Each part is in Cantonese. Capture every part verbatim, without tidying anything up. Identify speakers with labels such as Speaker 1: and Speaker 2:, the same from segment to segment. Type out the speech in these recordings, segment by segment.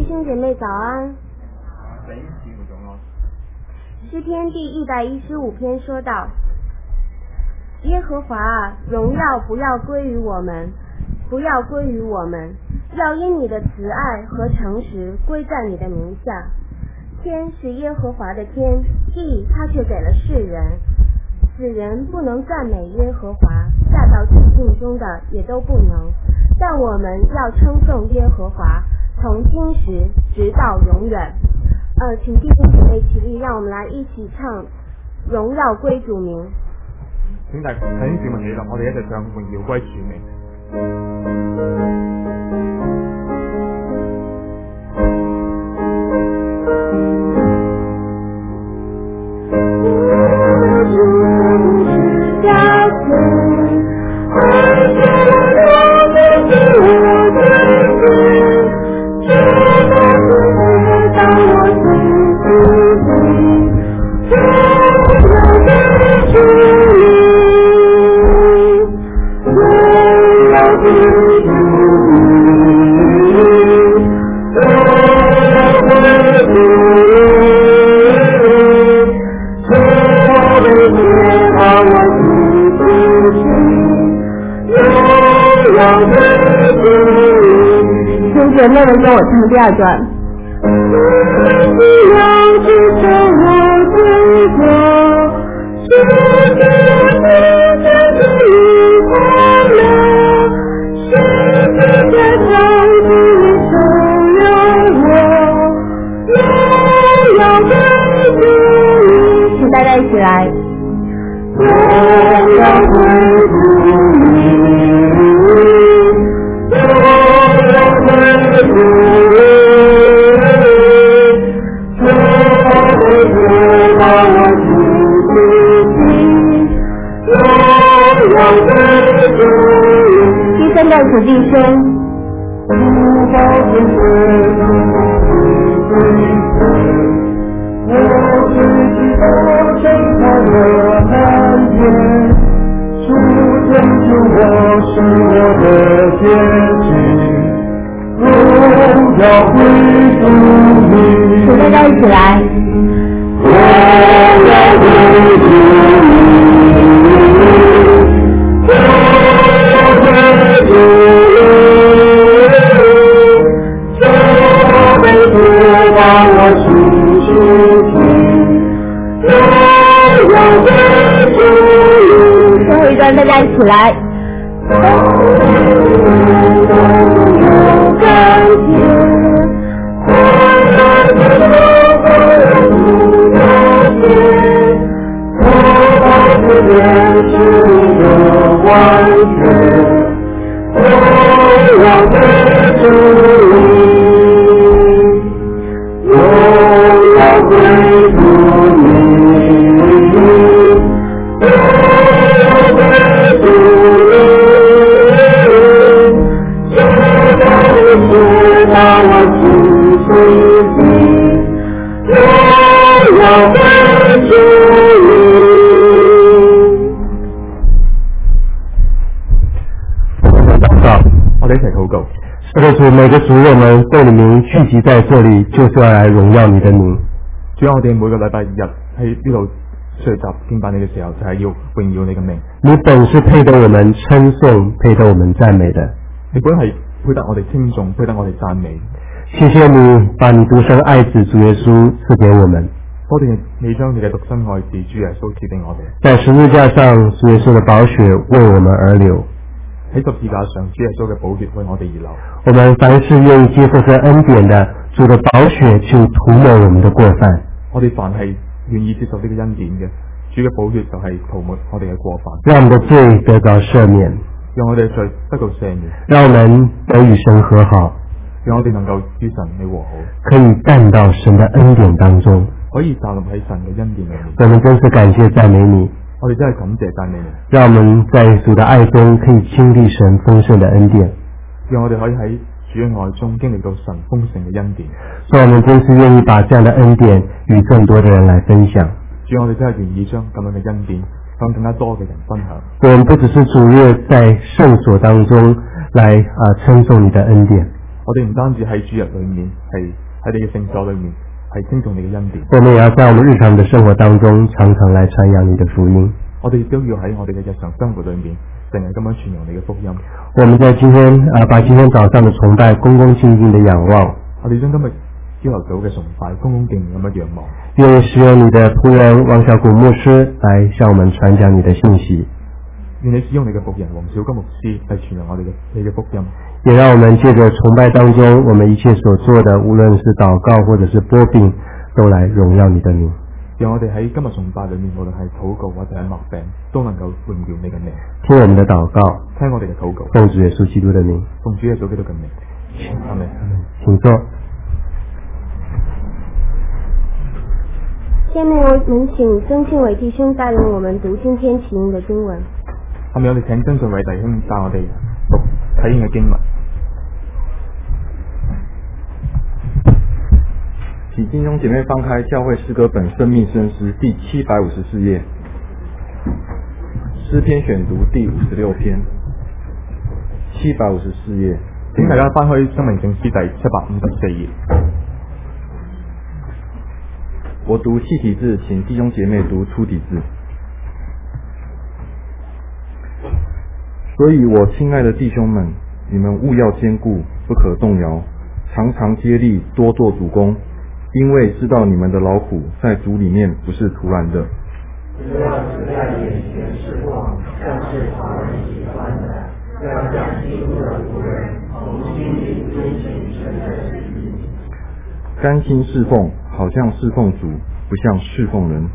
Speaker 1: 弟兄姐妹早安。诗篇第一百一十五篇说道：耶和华啊，荣耀不要归于我们，不要归于我们，要因你的慈爱和诚实归在你的名下。天是耶和华的天，地他却给了世人。死人不能赞美耶和华，下到寂静中的也都不能。但我们要称颂耶和华，从今时直到永远。呃，请弟兄姐妹起立，让我们来一起唱《荣耀归主名》。
Speaker 2: 請大弟兄姊妹起立，我哋一齊唱《榮耀歸主名》。
Speaker 1: 姐妹们跟我唱第二段。请大家一起来。第三段子弟兄。请大家一起来。最后一段大家一起来。
Speaker 3: 主，每個主我們對你名聚集在這裏，就是要來榮耀你的名。
Speaker 2: 主，我哋每個禮拜日喺呢度聚集敬拜你嘅時候，就係要榮耀你嘅名。
Speaker 3: 你本是配得我們稱頌、配得我們讚美的。
Speaker 2: 你本係配得我哋稱頌、配得我哋讚美。
Speaker 3: 謝謝你把你獨生愛子主耶穌賜給我們。
Speaker 2: 多謝你將你嘅獨生愛子主耶穌賜俾我哋。
Speaker 3: 在十字架上，主耶穌的寶血為我們而流。
Speaker 2: 喺十字架上，主耶穌嘅寶血為我哋而流。
Speaker 3: 我們凡是願意接受這恩典的，主的寶血就塗抹我們的過犯。
Speaker 2: 我哋凡係願意接受呢個恩典嘅，主嘅寶血就係塗抹我哋嘅過犯，
Speaker 3: 讓我們的罪得到赦免，
Speaker 2: 讓我哋嘅罪得到赦免，
Speaker 3: 讓我們得與神和好，
Speaker 2: 讓我哋能夠與神你和好，
Speaker 3: 可以站到神的恩典當中，
Speaker 2: 可以站立喺神嘅恩典裏面。
Speaker 3: 我們真是感謝讚美你。
Speaker 2: 我哋真係感謝讚美你，
Speaker 3: 讓我們在主的愛中可以經歷神豐盛的恩典，
Speaker 2: 讓我哋可以喺主嘅愛中經歷到神豐盛嘅恩典。
Speaker 3: 所以我們真是願意把這樣的恩典與更多的人來分享。
Speaker 2: 主，我哋真係願意將咁樣嘅恩典向更加多嘅人分享。
Speaker 3: 我們不只是主日在聖所當中來啊稱頌你的恩典，
Speaker 2: 我哋唔單止喺主日裏面，係喺你嘅聖所裏面，係稱頌你嘅恩典。
Speaker 3: 我們也要在我們日常的生活當中，常常來傳揚你的福音。
Speaker 2: 我哋亦都要喺我哋嘅日常生活裏面，成日咁樣傳揚你嘅福音。
Speaker 3: 我們在今天啊、呃，把今天早上的崇拜恭恭敬敬的仰望。
Speaker 2: 我哋將今日朝頭早嘅崇拜恭恭敬敬咁樣仰望。
Speaker 3: 願使用你的僕人王小谷牧師來向我們傳講你的信息。
Speaker 2: 願你使用你嘅僕人王小谷牧師嚟傳揚我哋嘅你嘅福音。
Speaker 3: 也讓我們借着崇拜當中，我們一切所做的，無論是禱告或者是擘餅，都來榮耀你的名。
Speaker 2: 讓我哋喺今日崇拜裏面，無論係禱告或者係擘餅，都能夠榮耀你嘅名。
Speaker 3: 聽我們的禱告，
Speaker 2: 聽我哋嘅禱告，
Speaker 3: 奉主耶穌基督的名，
Speaker 2: 奉主耶穌基督嘅名。阿們。
Speaker 3: 請坐。
Speaker 1: 下面我們請曾慶偉弟兄帶領我們讀今天啟應的經文。
Speaker 2: 下面我哋請曾慶偉弟兄帶我哋讀啟應嘅經文。
Speaker 4: 請弟兄姐妹翻開教會詩歌本生命聖詩第七百五十四頁，詩篇選讀第五十六篇，七百五十四頁。
Speaker 2: 請大家翻開生命聖詩第七百五十四頁。
Speaker 4: 我讀細體字，請弟兄姐妹讀粗體字。所以我親愛的弟兄們，你們務要堅固，不可動搖，常常竭力多做主工，因為知道你們的勞苦在主裡面不是徒然的。
Speaker 5: 不要只在眼前侍奉，像是讨人喜歡的，要像基督的僕人，從心裡遵行神的旨意。
Speaker 4: 甘心侍奉，好像侍奉主，不像侍奉人。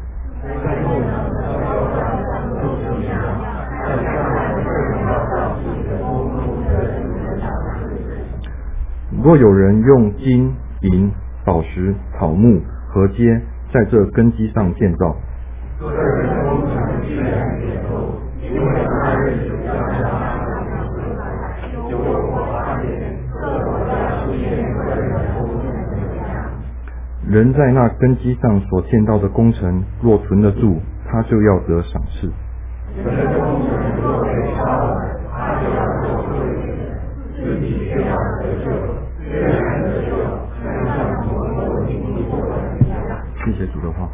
Speaker 4: 若有人用金银宝石草木禾秸在这根基上建造，人在那根基上所建造的工程若存得住，他就要得赏赐。谢谢主的话。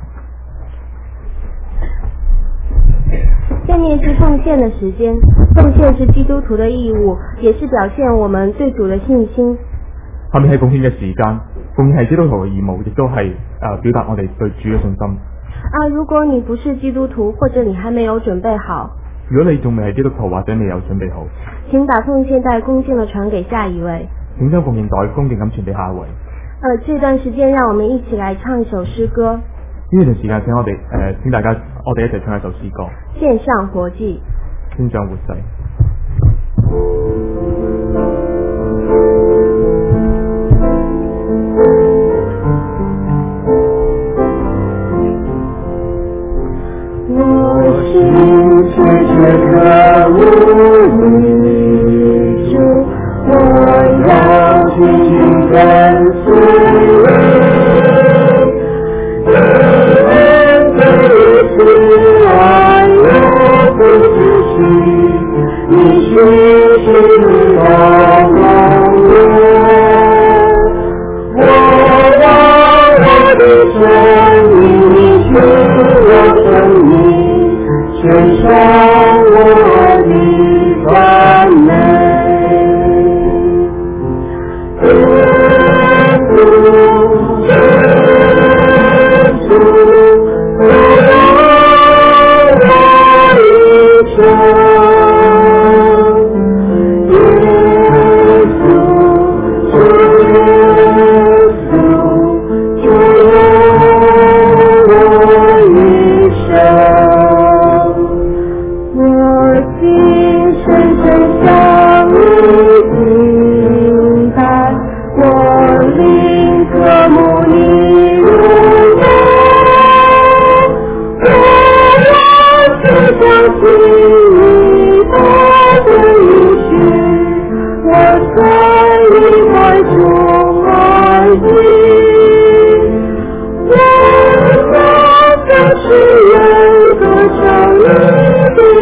Speaker 1: 下面是奉獻的時間，奉獻是基督徒的義務，也是表現我們對主的信心。
Speaker 2: 下面係奉獻嘅時間，奉獻係基督徒嘅義務，亦都係誒表達我哋對主嘅信心。
Speaker 1: 啊，如果你不是基督徒，或者你還沒有準備好，
Speaker 2: 如果你仲未係基督徒，或者你有準備好，
Speaker 1: 請把奉獻袋恭敬地傳給下一位。
Speaker 2: 請將奉獻袋恭敬咁傳俾下一位。
Speaker 1: 呃，這段時間讓我們一起來唱一首詩歌。
Speaker 2: 呢段時間請我哋誒、呃，請大家我哋一齊唱一首詩歌。
Speaker 1: 獻上活祭。
Speaker 2: 獻上活祭。
Speaker 5: 我心切切渴慕你主，我要緊緊跟隨你，恩典慈愛永不止息，你是是我光源，我要我的生命，你是我生命，獻上我的讚美。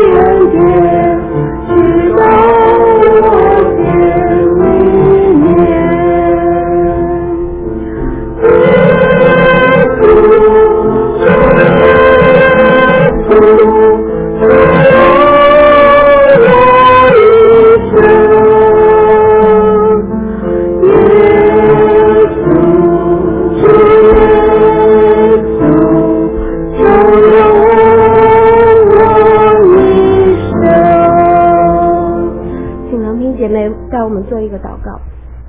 Speaker 5: 直到我见你面。
Speaker 1: 们做一个祷告。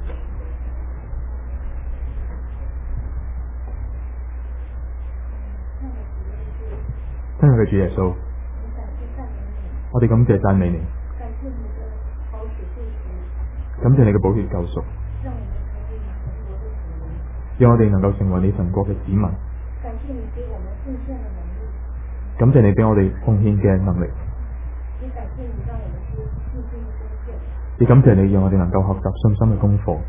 Speaker 2: 親愛嘅主耶穌，我哋感謝讚美你，感謝你嘅寶血救贖，讓我哋能夠成為你神國嘅子民。感謝你俾我哋奉獻嘅能力，亦感謝你讓我哋能夠學習信心嘅功課。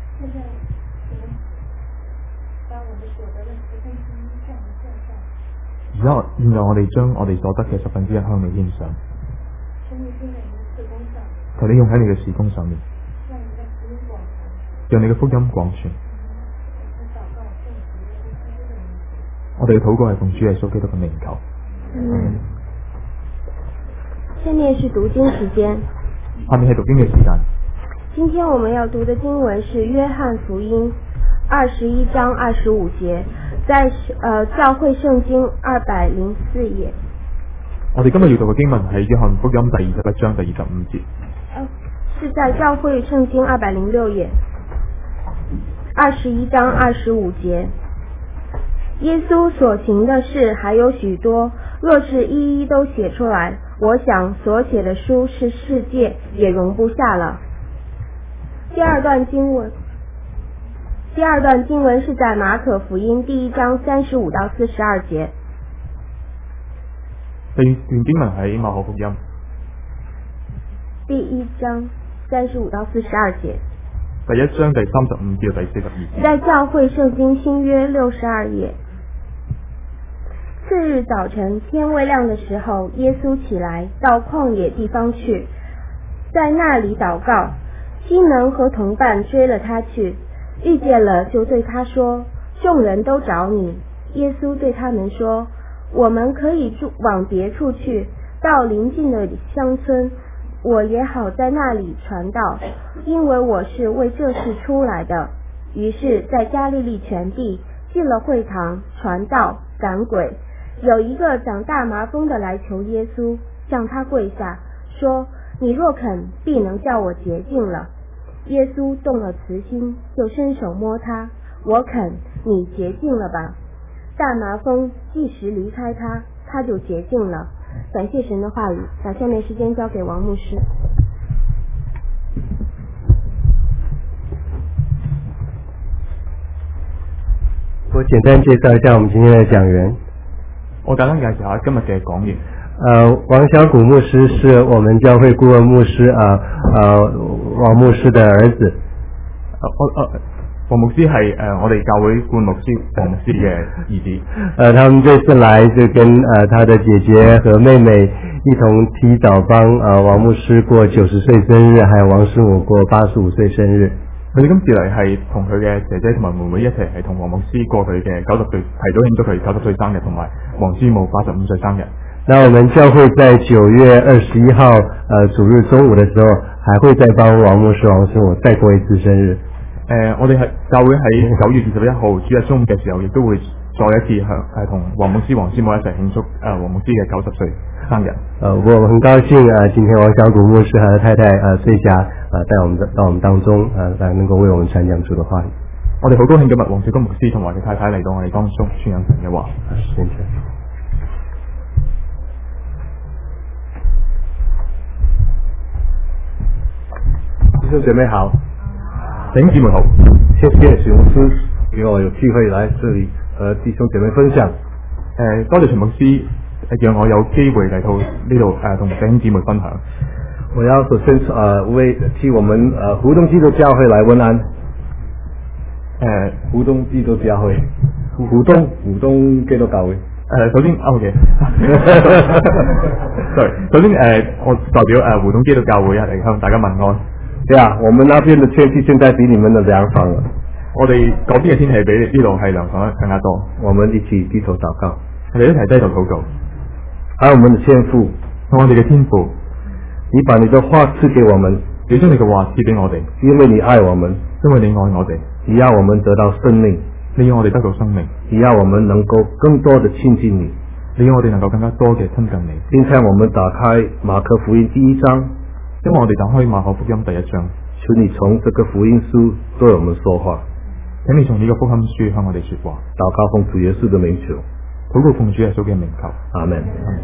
Speaker 2: 而家現在我哋將我哋所得嘅十分之一向你獻上，求你用喺你嘅事工上面，讓你嘅福音廣傳。我哋嘅禱告係奉主耶穌基督嘅名求。
Speaker 1: 嗯。下面是讀經時間。
Speaker 2: 下面係讀經嘅時間。
Speaker 1: 今天我們要讀的經文是約翰福音二十一章二十五節，在呃教會聖經二百零四頁。
Speaker 2: 我哋今日要讀嘅經文係約翰福音第二十一章第二十五節。
Speaker 1: 呃，是在教會聖經二百零六頁，二十一章二十五節。耶穌所行的事還有許多，若是一一都寫出來，我想所寫的書是世界也容不下了。第二段經文，第二段經文是在馬可福音第一章三十五到四十二節。
Speaker 2: 第二段經文喺馬可福音
Speaker 1: 第一章三十五到四十二節。
Speaker 2: 第一章第三十五至第四十二節。
Speaker 1: 在教會聖經新約六十二頁。次日早晨天未亮的時候，耶穌起來到曠野地方去，在那裡禱告。西門和同伴追了他去，遇見了就對他說，眾人都找你。耶穌對他們說，我們可以住往別處去，到鄰近的鄉村，我也好在那裡傳道，因為我是為這事出來的。於是在加利利全地進了會堂，傳道趕鬼。有一個長大麻風的來求耶穌，向他跪下，說，你若肯，必能叫我潔淨了。耶穌動了慈心，就伸手摸他，我肯，你潔淨了吧。大麻風即時離開他，他就潔淨了。感謝神的話語，把下面時間交給王牧師。
Speaker 3: 我簡單介紹一下我們今天的講員。
Speaker 2: 我簡單介紹下今日嘅講員。
Speaker 3: 呃，王小谷牧師是我們教會顧問牧師啊，呃，王牧師的兒子。
Speaker 2: 我呃王牧師係呃我哋教會顧問牧師王牧師嘅兒子。
Speaker 3: 呃，他們這次來就跟呃他的姐姐和妹妹一同提早幫呃王牧師過九十歲生日，還有王師母過八十五歲生日。
Speaker 2: 佢哋今次嚟係同佢嘅姐姐同埋妹妹一齊係同王牧師過佢嘅九十歲，提早慶祝佢九十歲生日，同埋王師母八十五歲生日。
Speaker 3: 那我們教會在九月二十一號，呃，主日中午的時候，還會再幫王牧師、王師母再過一次生日。
Speaker 2: 誒、呃，我哋係教會喺九月二十一號主日中午嘅時候，亦都會再一次向誒同王牧師、王師母一齊慶祝誒、呃、王牧師嘅九十歲生日。
Speaker 3: 呃，我很高興啊、呃，今天王小谷牧師和太太呃翠霞呃帶我們到我們當中，呃，來能夠為我們傳講主的話語。
Speaker 2: 我哋好高興今日王小谷牧師同埋佢太太嚟到我哋當中傳講神嘅話。謝謝。
Speaker 6: 弟兄姐妹好，
Speaker 2: 弟兄姊妹好，
Speaker 6: 謝謝徐牧師給我有機會來這裡和弟兄姐妹分享。
Speaker 2: 誒，多謝徐牧師讓我有機會嚟到呢度誒同弟兄姊妹分享。
Speaker 6: 我要首先呃為替我們呃湖東基督教會來問安。誒，湖東基督教會，湖東湖東基督教會。
Speaker 2: 誒，首先 OK，sorry， 首先誒、呃，我代表誒湖東基督教會嚟向大家問安。
Speaker 6: 對啊，我們那邊的天氣現在比你們的涼爽了。
Speaker 2: 我哋嗰邊嘅天氣比呢度係涼爽得更加多。
Speaker 6: 我們一起低頭禱告，
Speaker 2: 我哋一齊低頭禱告。
Speaker 6: 愛我們的天父，
Speaker 2: 我哋嘅天父，
Speaker 6: 你把你的話賜給我們，
Speaker 2: 你將你嘅話賜俾我哋，
Speaker 6: 因為你愛我們，
Speaker 2: 因為你愛我哋，
Speaker 6: 你要我們得到生命，
Speaker 2: 你要我哋得到生命，
Speaker 6: 你要我們能夠更多的親近你，
Speaker 2: 你要我哋能夠更加多嘅親近你。
Speaker 6: 今天我們打開馬可福音第一章。
Speaker 2: 因為我哋打開馬可福音第一章，
Speaker 6: 求你從這個福音書對我們說話。
Speaker 2: 請你從呢個福音書向我哋說話。
Speaker 6: 禱告奉主耶穌的名求。
Speaker 2: 禱告奉主耶穌嘅名求。
Speaker 6: 阿門。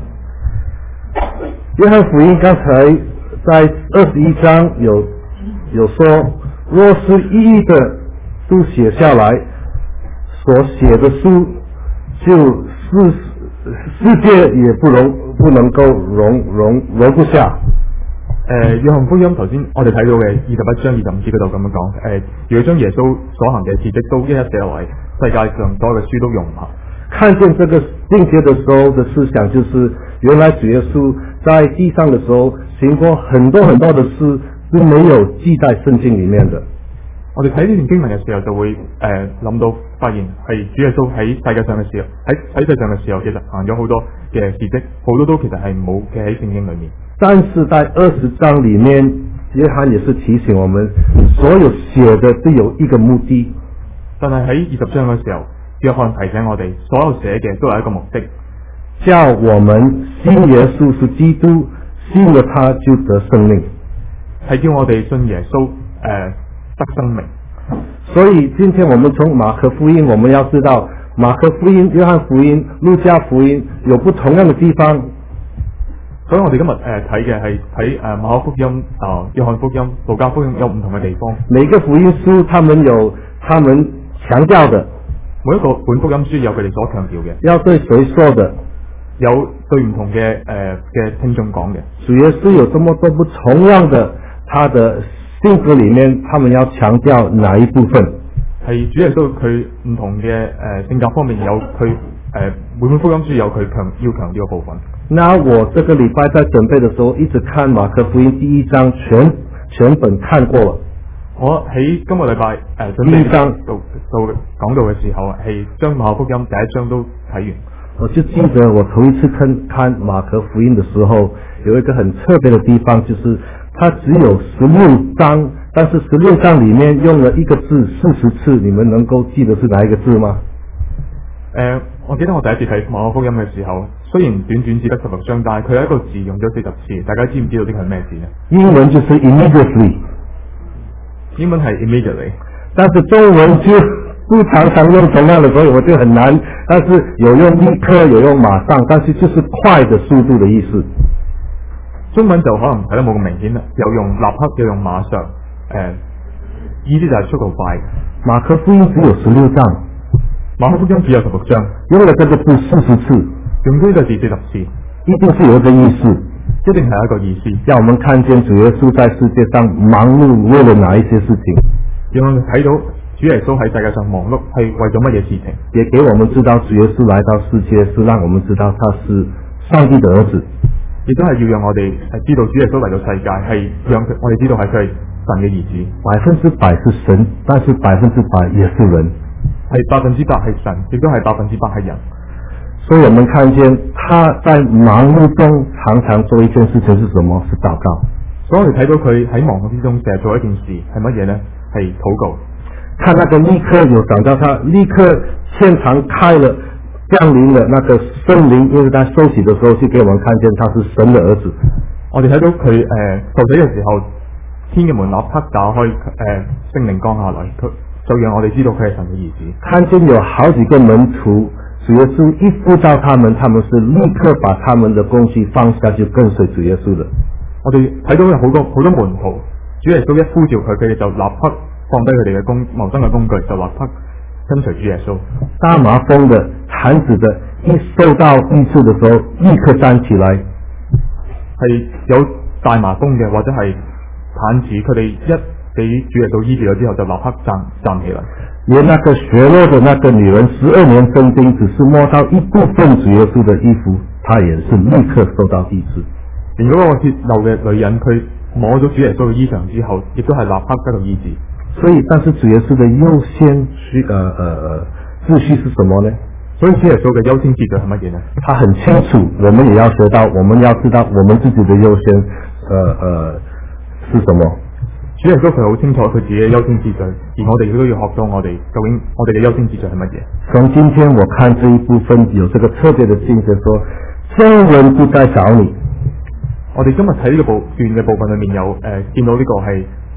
Speaker 6: 約翰福音剛才在二十一章有有說，若是一一的都寫下來，所寫的書就世世界也不容不能夠容容容不下。
Speaker 2: 誒，約翰福音頭先我哋睇到嘅二十一章二十五節嗰度咁樣講，誒，如果將耶穌所行嘅事蹟都一一寫落嚟，世界上所有嘅書都容唔下。
Speaker 6: 看見這個境界的時候的思想，就是原來主耶穌在地上的時候行過很多很多的事，是沒有記在聖經裏面的。
Speaker 2: 我哋睇呢段經文嘅時候，就會誒諗、呃、到發現係主耶穌喺世界上嘅時候，喺喺世上嘅時候，其實行咗好多嘅事蹟，好多都其實係冇記喺聖經裏面。
Speaker 6: 但是在二十章裏面，約翰也是提醒我們，所有寫的都有一個目的。
Speaker 2: 但係喺二十章嘅時候，約翰提醒我哋，所有寫嘅都有一個目的，
Speaker 6: 叫我們信耶穌是基督，信了他就得生命，
Speaker 2: 係叫我哋信耶穌誒、呃、得生命。
Speaker 6: 所以今天我們從馬可福音，我們要知道馬可福音、約翰福音、路加福音有不同樣的地方。
Speaker 2: 所以我哋今日誒睇嘅係睇誒馬可福音、啊、呃、約翰福音、路加福音有唔同嘅地方。
Speaker 6: 每個福音書，他們有他們強調的。
Speaker 2: 每一個本福音書有佢哋所強調嘅。
Speaker 6: 要對誰說的？
Speaker 2: 有對唔同嘅誒嘅聽眾講嘅。
Speaker 6: 主耶穌有這麼多不同樣的，他的性格裏面，他們要強調哪一部分？
Speaker 2: 係主耶穌佢唔同嘅誒、呃、性格方面有佢誒、呃、每本福音書有佢強要強調嘅部分。
Speaker 6: 那我這個禮拜在準備的時候，一直看馬可福音第一章全全本看過了。
Speaker 2: 我喺今個禮拜誒、呃、準備到到到講道嘅時候，係將馬可福音第一章都睇完。
Speaker 6: 我就記得我頭一次看看馬可福音的時候，有一個很特別的地方，就是它只有十六章，但是十六章裏面用了一個字四十次，你們能夠記得是哪一個字嗎？
Speaker 2: 誒、呃，我記得我第一次睇馬可福音嘅時候，雖然短短只得十六章，但係佢有一個字用咗四十次，大家知唔知道呢個係咩字呢？
Speaker 6: 英文就是 immediately，
Speaker 2: 英文係 immediately，
Speaker 6: 但是中文就不常常用同樣的，所以我就很難。但是有用立刻，有用馬上，但是就是快的速度的意思。
Speaker 2: 中文就可能睇得冇咁明顯啦，有用立刻，有用馬上，誒、呃，意思就係速度快。
Speaker 6: 馬可福音只有十六章，
Speaker 2: 馬可福音只有十六章，
Speaker 6: 用了這個字四十次，
Speaker 2: 用咗呢個字四十次，
Speaker 6: 一定是有一個意思，
Speaker 2: 一定係一個意思，
Speaker 6: 讓我們看見主耶穌在世界上忙碌為了哪一些事情，
Speaker 2: 讓我們睇到主耶穌喺世界上忙碌係為咗乜嘢事情，
Speaker 6: 也給我們知道主耶穌來到世界是讓我們知道他是上帝的兒子，
Speaker 2: 亦都係要讓我哋係知道主耶穌嚟到世界係讓我哋知道係佢係神嘅兒子，
Speaker 6: 百分之百是神，但是百分之百也是人，
Speaker 2: 係百分之百係神，亦都係百分之百係人。
Speaker 6: 所以我們看見他在忙碌中常常做一件事情是什麼？是禱告。
Speaker 2: 所以我哋睇到佢喺忙碌之中成日做一件事係乜嘢呢？係禱告。
Speaker 6: 看那個立刻有講到他立刻天堂開了，降臨了那個聖靈，因為他受洗的時候就給我們看見他是神的兒子。
Speaker 2: 我哋睇到佢誒受洗嘅時候，天嘅門立刻打開，誒、呃、聖靈降下來，佢就讓我哋知道佢係神嘅兒子。看見
Speaker 6: 有好幾個門徒，主耶穌一呼召他們，他們是立刻把他們的工具放下，就跟隨主耶穌的。
Speaker 2: 我哋睇到有好多好多門徒，主耶穌一呼召佢，佢哋就立刻放低佢哋嘅工謀生嘅工具，就立刻跟隨主耶穌。
Speaker 6: 大麻風的、癱子的，一受到醫治的時候，立刻站起來。
Speaker 2: 係有大麻風嘅或者係癱子，佢哋一俾主耶穌醫治咗之後，就立刻站站起來。
Speaker 6: 連那個血漏的那個女人，十二年生病，只是摸到一部分主耶穌的衣服，她也是立刻受到醫治。
Speaker 2: 連嗰個血漏嘅女人，佢摸咗主耶穌嘅衣裳之後，亦都係立刻得到醫治。
Speaker 6: 所以，但是主耶穌的優先序，呃呃呃，秩序是什麼呢？
Speaker 2: 所以主耶穌嘅優先秩序係乜嘢呢？
Speaker 6: 他很清楚，我們也要學到，我們要知道我們自己的優先，呃呃，是什麼？
Speaker 2: 主耶穌佢好清楚佢自己嘅優先秩序，而我哋亦都要學到我哋究竟我哋嘅優先秩序係乜嘢。
Speaker 6: 從今天我看這一部分有這個特別的境界，說眾人不再找你。
Speaker 2: 我哋今日睇呢個部段嘅部分裏面有誒、呃、見到呢個係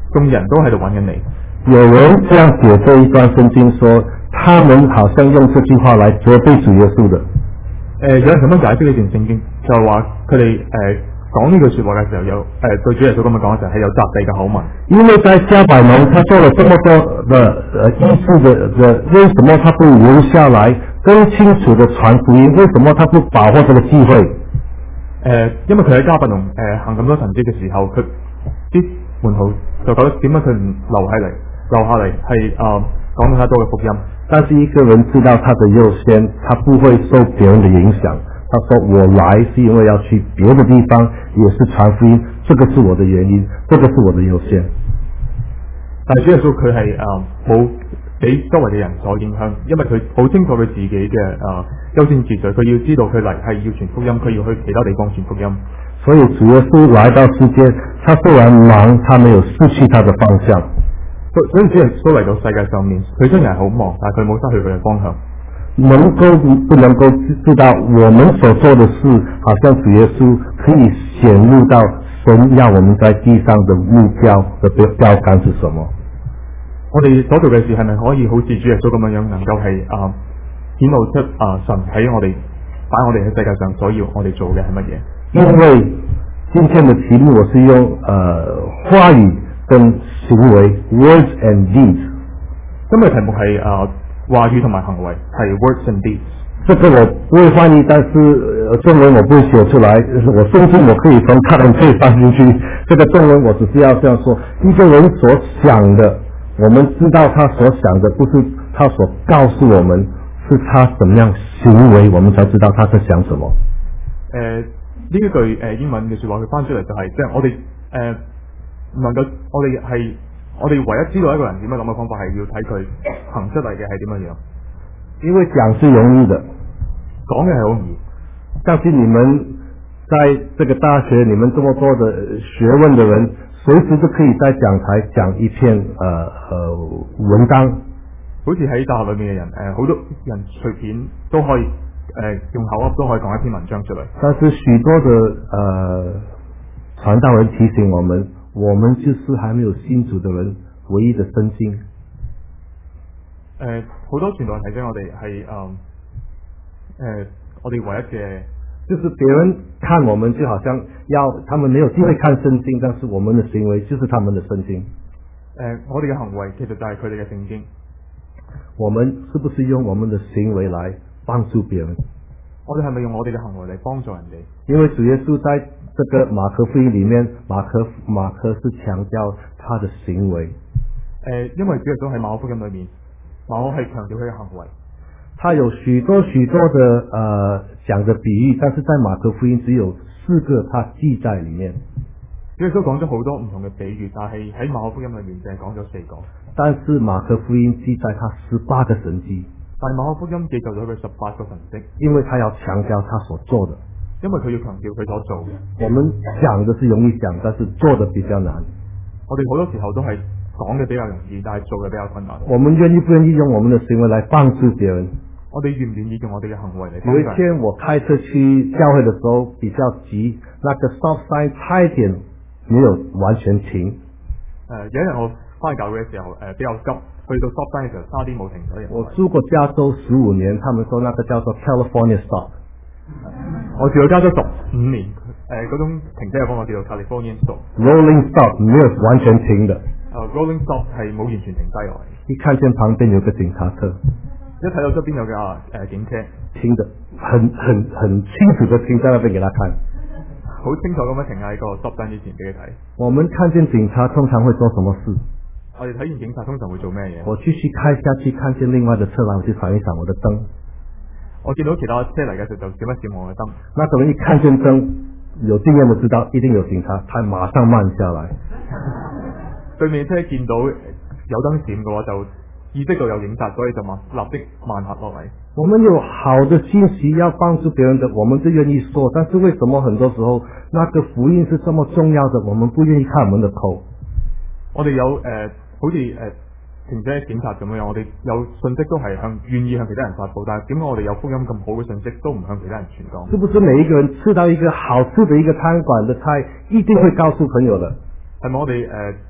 Speaker 2: 眾人都喺度揾緊你。
Speaker 6: 有人這樣解這一段聖經說，他們好像用這句話來責備主耶穌的。
Speaker 2: 誒、有人咁樣解釋呢段聖經，就係話佢哋誒講呢句説話嘅時候有誒、呃、對主耶穌咁樣講嘅時候係有責備嘅口吻。
Speaker 6: 因為在加百農，他做了這麼多的呃醫治的的，為什麼他不留下來更清楚的傳福音？為什麼他不把握這個機會？誒、
Speaker 2: 呃，因為佢喺加百農誒、呃、行咁多神蹟嘅時候，佢啲門徒就覺得點解佢唔留喺嚟？留下嚟係誒講更加多嘅福音。
Speaker 6: 但是一個人知道他的優先，他不會受別人的影響。他說我來是因為要去別的地方，也是傳福音，這個是我的原因，這個是我的優先。
Speaker 2: 但係主耶穌佢係誒冇俾周圍嘅人所影響，因為佢好清楚佢自己嘅誒優先次序，佢要知道佢嚟係要傳福音，佢要去其他地方傳福音。
Speaker 6: 所以主耶穌來到世界，他雖然忙，他沒有失去他的方向。
Speaker 2: 所以主耶穌嚟到世界上面，佢雖然係好忙，但係佢冇失去佢嘅方向。
Speaker 6: 能夠不能夠知道我們所做的事，好像主耶穌可以顯露到神要我們在地上的目標的標杆是什麼？
Speaker 2: 我哋所做嘅事係咪可以好似主耶穌咁樣樣，能夠係啊顯露出啊神喺我哋擺我哋喺世界上所要我哋做嘅係乜嘢？
Speaker 6: 因為今天的題目我是用呃話語跟行為 words and deeds。
Speaker 2: 今日題目係啊話語同埋行為係 words and deeds。
Speaker 6: 這個我不會翻譯，但是、呃、中文我不會寫出來。我聖經我可以從 cut and paste 放進去。這個中文我只是要這樣說：一個人所想的，我們知道他所想的，不是他所告訴我們，是他怎麼樣行為，我們才知道他在想什麼。
Speaker 2: 誒呢一句誒、呃、英文嘅説話，佢翻出嚟就係即係我哋誒唔能夠，我哋係我哋唯一知道一個人點樣諗嘅方法係要睇佢行出嚟嘅係點樣樣。
Speaker 6: 因為講是容易的，
Speaker 2: 講嘅係好容易。
Speaker 6: 但是你們在這個大學，你們這麼多的學問的人，隨時都可以在講台講一篇呃呃文章。
Speaker 2: 好似喺大學裏面嘅人，誒、呃、好多人隨便都可以誒、呃、用口噏都可以講一篇文章出嚟。但是許多的
Speaker 6: 呃傳道人提醒我們，我們就是還沒有信主的人唯一的聖經。
Speaker 2: 誒好多傳道人提醒我哋係誒誒我哋唯一嘅，
Speaker 6: 就是別人看我們就好像要他們沒有機會看聖經，但是我們的行為就是他們的聖經。
Speaker 2: 誒、呃、我哋嘅行為其實就係佢哋嘅聖經。
Speaker 6: 我們是不是用我們的行為來幫助別人？
Speaker 2: 我哋係咪用我哋嘅行為嚟幫助人哋？
Speaker 6: 因為主耶穌在這個馬可福音裏面，馬可馬可是強調他的行為。誒、
Speaker 2: 呃，因為主耶穌喺馬可福音裏面，馬可係強調佢嘅行為。
Speaker 6: 他有許多許多的呃講的比喻，但是在馬可福音只有四個，他記在裏面。
Speaker 2: 主耶穌講咗好多唔同嘅比喻，但係喺馬可福音裏面淨係講咗四個。
Speaker 6: 但是馬可福音記載他十八個神蹟。
Speaker 2: 但係馬可福音記載咗佢十八個神蹟，
Speaker 6: 因為他要強調他所做的。
Speaker 2: 因為佢要強調佢所做嘅。
Speaker 6: 我們講的是容易講，但是做的比較難。
Speaker 2: 我哋好多時候都係講嘅比較容易，但係做嘅比較困難。
Speaker 6: 我們願意不願意用我們的行為來幫助別人？
Speaker 2: 我哋願唔願意用我哋嘅行為嚟幫助人？
Speaker 6: 有一天我開車去教會的時候比較急，那個 stop sign 差一點沒有完全停。誒、
Speaker 2: 呃，有一日我翻去教會嘅時候，誒、呃、比較急，去到 stop sign 嘅時候差啲冇停咗。
Speaker 6: 我住過加州十五年，他們說那個叫做 California stop。
Speaker 2: 我住咗加州十五年，誒、呃、嗰種停車嘅方法叫做 California
Speaker 6: stop。Rolling stop 沒有完全停的。誒、
Speaker 2: uh, rolling stop 係冇完全停低落嚟。
Speaker 6: 一看見旁邊有個警察車，
Speaker 2: 一睇到側邊有架誒、呃、警車，
Speaker 6: 停的很很很清楚的停在那邊給他看。
Speaker 2: 好清楚咁樣停喺個 stop sign 之前俾佢睇。
Speaker 6: 我們看見警察通常會做什麼事？
Speaker 2: 我哋睇完警察通常會做咩嘢？
Speaker 6: 我繼續開下去，看見另外的車來，我去閃一閃我的燈。
Speaker 2: 我見到其他車嚟嘅時候就閃一閃我嘅燈。
Speaker 6: 那個人一看見燈，有經驗的知道一定有警察，他馬上慢下來。
Speaker 2: 對面車見到有燈閃嘅話，就意識到有警察，所以就慢立即慢下落嚟。
Speaker 6: 我們有好的信息要幫助別人的，我們就願意說，但是為什麼很多時候那個福音是這麼重要的，我們不願意看我們的口？
Speaker 2: 我哋有誒、呃，好似誒、呃、停車警察咁樣，我哋有信息都係向願意向其他人發佈，但係點解我哋有福音咁好嘅信息都唔向其他人傳講？
Speaker 6: 是不是每一個人吃到一個好吃的一個餐館的菜，一定會告訴朋友的？
Speaker 2: 係咪我哋誒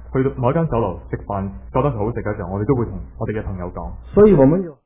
Speaker 2: 去到某一間酒樓食飯覺得佢好食嘅時候，我哋都會同我哋嘅朋友講。
Speaker 6: 所以我們有